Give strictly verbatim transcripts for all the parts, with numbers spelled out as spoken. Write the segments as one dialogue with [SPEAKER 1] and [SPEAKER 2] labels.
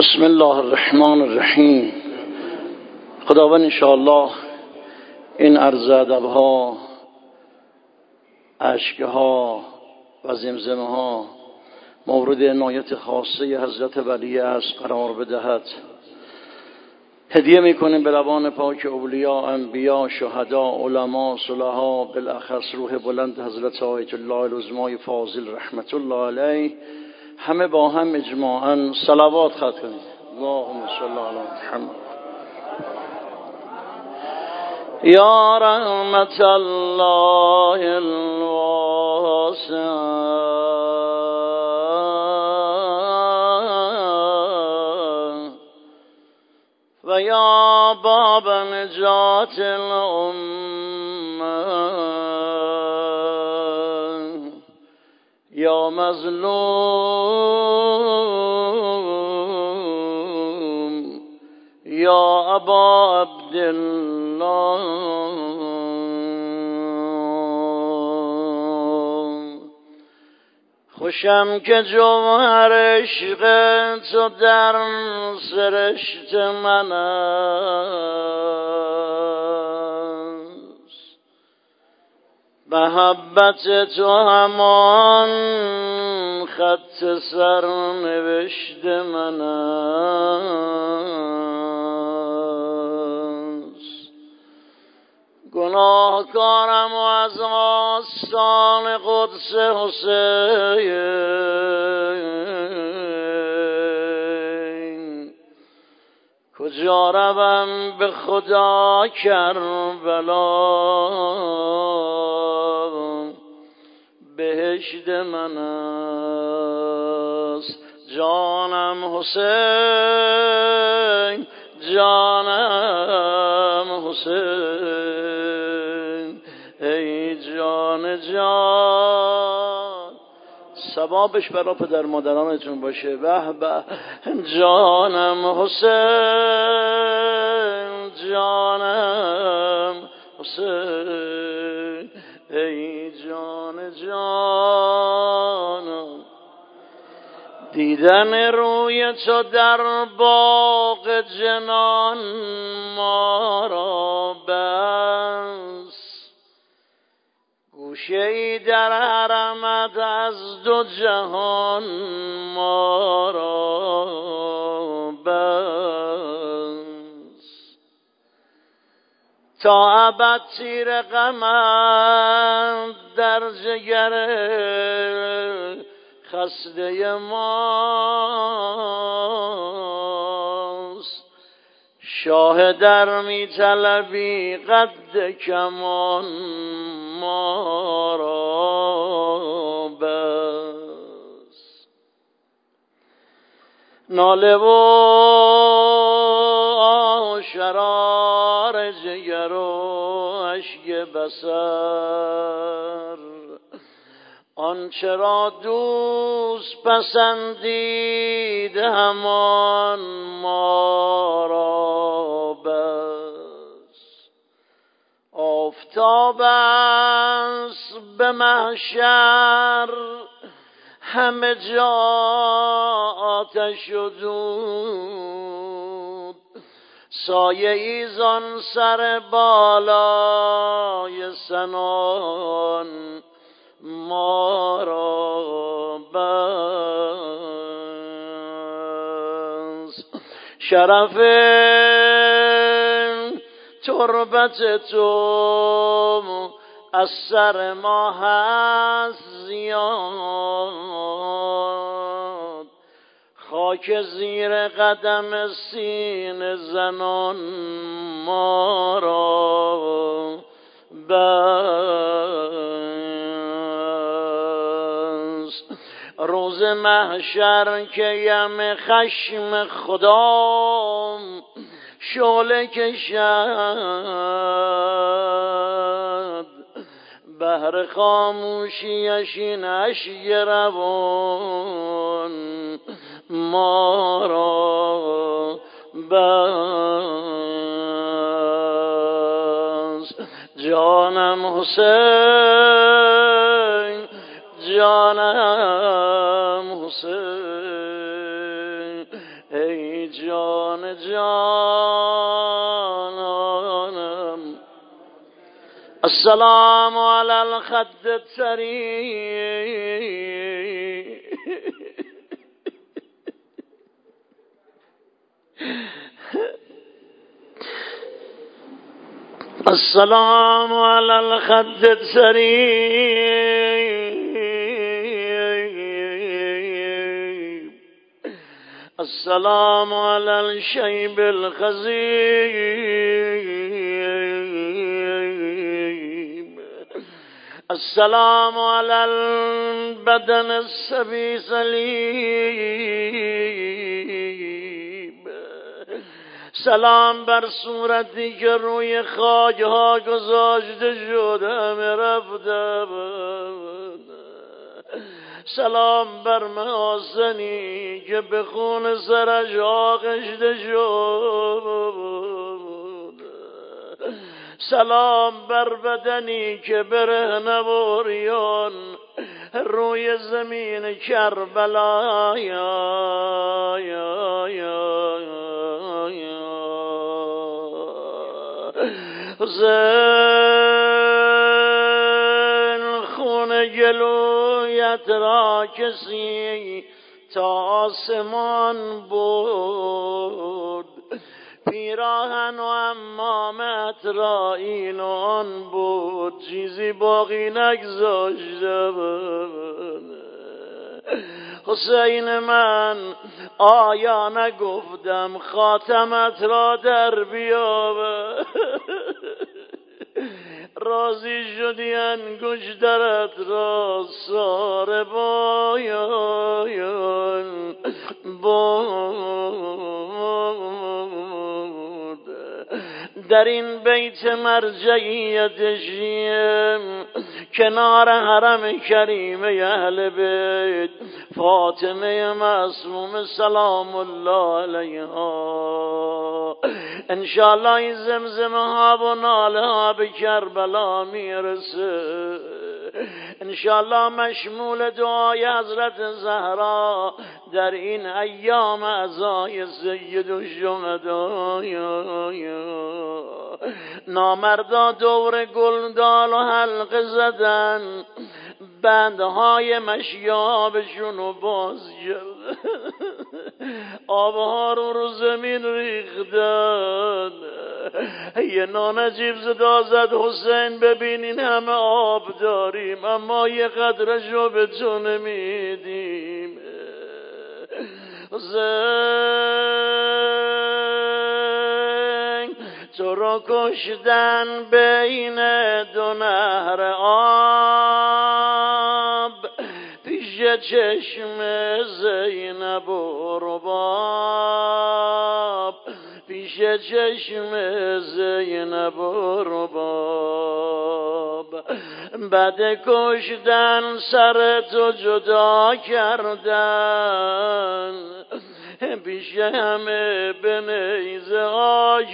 [SPEAKER 1] بسم الله الرحمن الرحیم. خداوند انشاءالله این عرض ادب‌ها، اشک‌ها و زمزمه‌ها مورد عنایت خاصه حضرت ولی عصر قرار بدهد. هدیه میکنیم به لبان پاک اولیا، انبیا، شهدا، علما، صلحا، بالاخص روح بلند حضرت آیت الله العظمای فاضل رحمت الله علیه. همه با هم اجماعاً صلوات ختم کنید. اللهم صل علی محمد. یا رحمت الله الواسع و یا باب نجات الامه، یا مظلوم یا ابا عبدالله. خوشم که جوهر عشق تو در سرشت من است، محبت تو همان خط سرنوشت من است. گناهکارم و از آستان قدس حسین، کجا روم به خدا کربلا، بهشت من است. جانم حسین، جانم حسین، ای جان جان. ثوابش برای پدر مادرانتون باشه. به به. جانم حسین، جانم حسین، ای جان جانم. دیدن روی تو در باغ جنان ما را بس، گوشه ای در حرمت از دو جهان ما را بس. تا ابد تیر غمت در جگر خسته ماست، شاه در می طلبی قد کمان ما را بس. ناله و شرار جگر و اشک بصر، آنچه را دوست پسندید همان ما را بس. آفتاب است به محشر همه جا آتش و دود، سایه ای زان سر بالای سنان ما را بس. شرف تربت تو از سر ما هست زیاد، خاک زیر قدم سینه زنان ما را بس. روز محشر که یم خشم خدا شعله کشد، بهر خاموشیش این اشک روان ما را بس. جانم حسین، جانم حسین، ای جان جانم السلام علی الخد الطری السلام علی الخد الطری السلام على الشيب الخزيب السلام على البدن السبي سليب سلام بر صورتی که روی خاکها گذاشته شدم رفتم سلام بر محاسنی که به خون سرش آغشته شد سلام بر بدنی که برهنه و عریان روی زمین کربلا یا یا یا حسین خون گلویت را کسی تا آسمان بود پیراهن و امامت را این و آن بود چیزی باقی نگذاشته بود حسین من آیا نگفتم خاتمت را در بیاور راضی شدی انگشترت را سار بایان بود در این بیت مرجعیت شیم کنار حرم کریم اهل بیت فاطمه معصوم سلام الله علیها انشاءالله این زمزمه ها و ناله ها به کربلا میرسه انشاءالله مشمول دعای حضرت زهرا در این ایام عزای سید الشهدا نامردا دور گلدال و حلقه زدن بندهای مشیابشون رو باز کرد آبها رو رو زمین ریختن یه نانجیب صدا زد حسین ببینین همه آب داریم اما یه قدرشو به تو نمیدیم حسین تو رو کشتن بین دو نهر آب پیش چشم زینب و رباب پیش چشم زینب و رباب بعد کشتن سر تو جدا کردن پیش همه به نیزه ها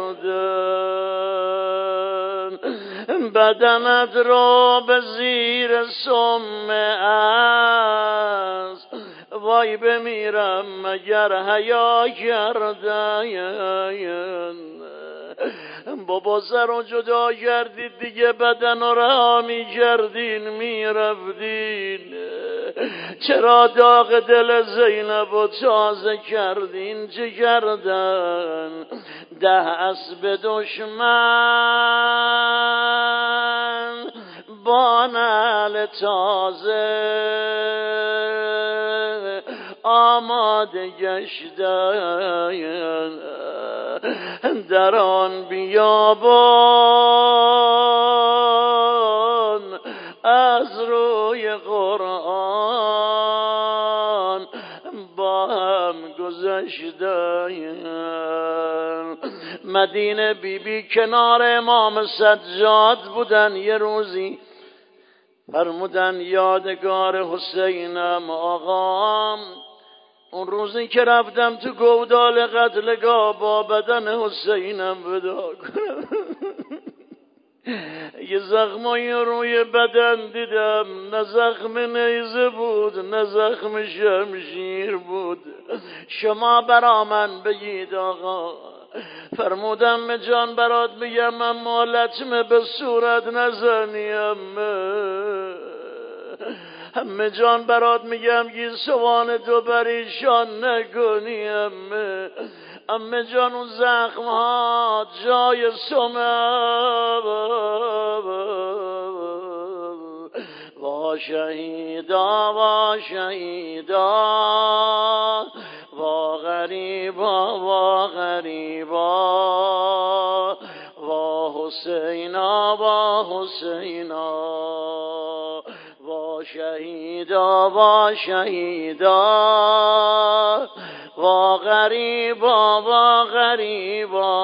[SPEAKER 1] کردن بدنت رو به زیر سم است وای بمیرم مگر حیا کردن بابا سر رو جدا کردید دیگه بدن رو رها می کردین می رفتین چرا داغ دل زینب رو تازه کردین چه کردن ده اسب دشمن با نعل تازه آماده گشتن در آن بیابان از روی قرآن با هم گذشتن مدینه بی بی کنار امام سجاد بودن یه روزی فرمودن یادگار حسینم آقام اون روزی که رفتم تو گودال قتلگاه با بدن حسینم ودا کنم یه زخمایی روی بدن دیدم نه زخم نیزه بود نه زخم شمشیر بود شما برا من بگید آقا. فرمودم به جان برات بگم اما لطمه به صورت نزنیم. همه جان برات میگم گیسوان تو پریشان نکنیم. همه جان اون زخم ها جای سمه وا شهیدا وا شهیدا وا غریبا وا غریبا وا حسینا وا حسینا وا شهیدا وا شهیدا وا غریبا وا غریبا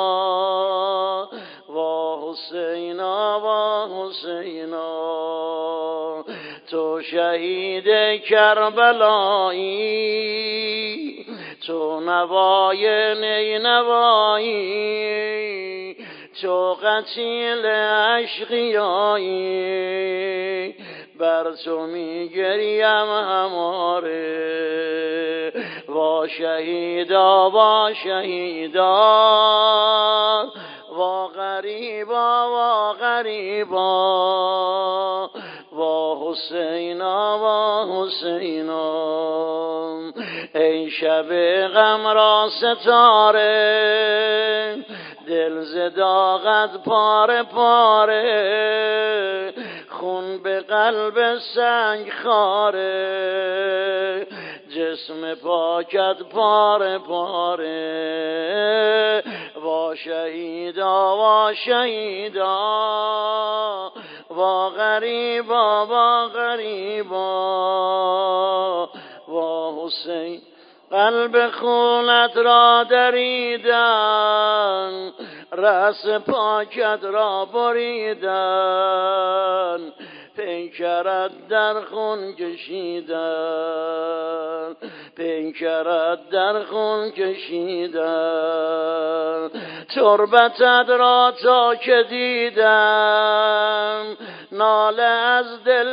[SPEAKER 1] وا حسینا وا حسینا تو شهید کربلایی تو نوای نینوایی تو قتیل اشقیایی بر تو میگریم هماره وا شهیدا وا شهیدا وا غریبا وا غریبا وا حسینا وا حسینا ای شب غم را ستاره دل ز داغت پاره پاره خون به قلب سنگ خاره جسم پاکت پاره پاره وا شهیدا وا شهیدا وا غریبا وا غریبا وا حسین قلب خونت را دریدن رأس پاکت را بریدن پیکرت در خون کشیدن پیکرت در خون کشیدن تربتت را تا که دیدم ناله از دل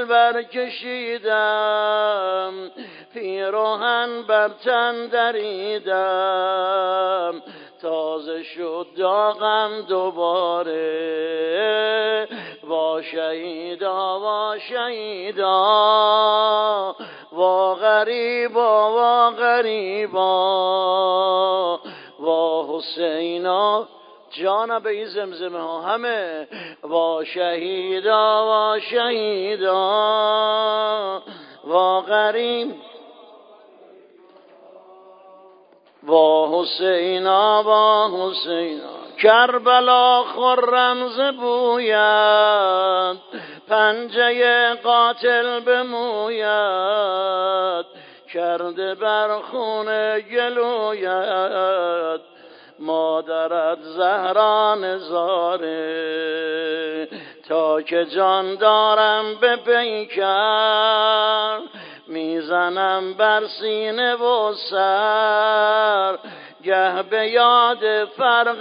[SPEAKER 1] برکشیدم پیراهن بر تن دریدم تازه شد داغم دوباره وا شهیدا وا شهیدا وا غریبا وا غریبا وا حسینا جانا به این زمزمه ها همه وا شهیدا وا شهیدا وا غریب وا حسینا وا حسینا کربلا خرم ز بویت پنجه قاتل بمویت کرده بر خون گلویت مادرت زهرا نزاره تا که جان دارم به پیکر میزنم بر سینه و سر گه به یاد فرق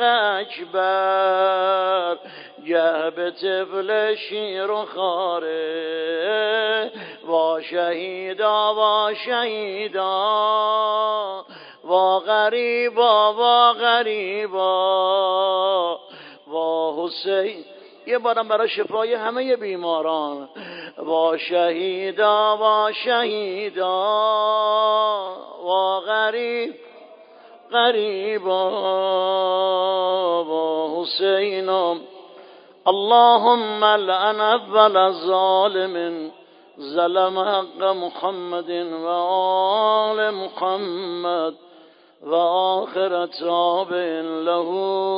[SPEAKER 1] اکبر گه به طفل شیر و خاره وا شهیدا وا شهیدا وا غریبا وا غریبا وا حسین یه بارم برای شفای همه بیماران وا شهیدا وا شهیدا وا غریب غریبا وا حسینا اللهم لعن اول الظالم ظلم حق محمد و آل محمد و آخر تابع له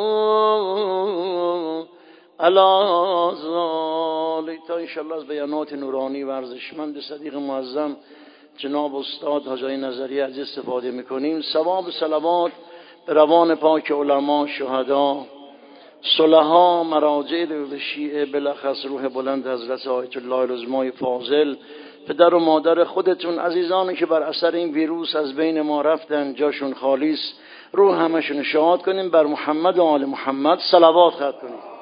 [SPEAKER 1] علی ذلک. تا انشاءالله از بیانات نورانی و ارزشمند صدیق معظم جناب استاد حاج آقای نظری از استفاده میکنیم. ثواب صلوات به روان پاک علما، شهدا، صلحا، مراجع و شیعه، بالاخص روح بلند حضرت آیت الله العظمای فاضل، پدر و مادر خودتون، عزیزانی که بر اثر این ویروس از بین ما رفتن، جاشون خالی است، روح همشون شاد کنیم. بر محمد و آل محمد صلوات خواهد کنیم.